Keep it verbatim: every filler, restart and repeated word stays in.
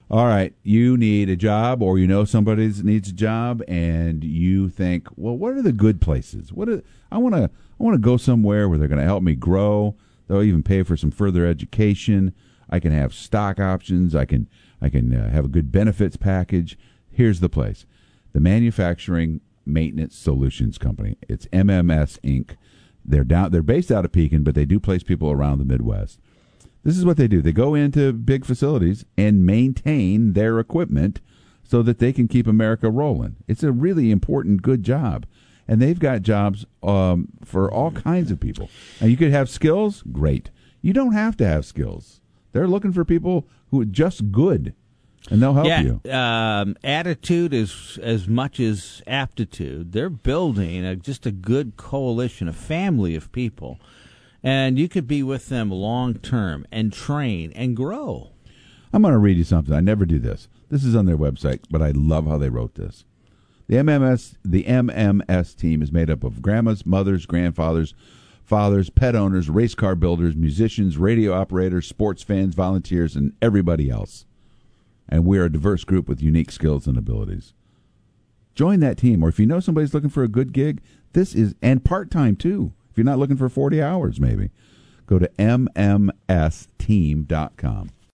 All right, you need a job, or you know somebody that needs a job, and you think, well, what are the good places? What are, I want to I want to go somewhere where they're going to help me grow. They'll even pay for some further education. I can have stock options. I can I can uh, have a good benefits package. Here's the place: the Manufacturing Maintenance Solutions Company. It's M M S Incorporated. They're down. They're based out of Pekin, but they do place people around the Midwest. This is what they do. They go into big facilities and maintain their equipment so that they can keep America rolling. It's a really important, good job. And they've got jobs um, for all kinds of people. And you could have skills, great. You don't have to have skills. They're looking for people who are just good, and they'll help yeah, you. Um, attitude is as much as aptitude. They're building a, just a good coalition, a family of people. And you could be with them long term and train and grow. I'm going to read you something. I never do this. This is on their website, but I love how they wrote this. The M M S, the M M S team is made up of grandmas, mothers, grandfathers, fathers, pet owners, race car builders, musicians, radio operators, sports fans, volunteers, and everybody else. And we're a diverse group with unique skills and abilities. Join that team, or if you know somebody's looking for a good gig, this is, and part-time too. If you're not looking for forty hours, maybe, go to M M S team dot com.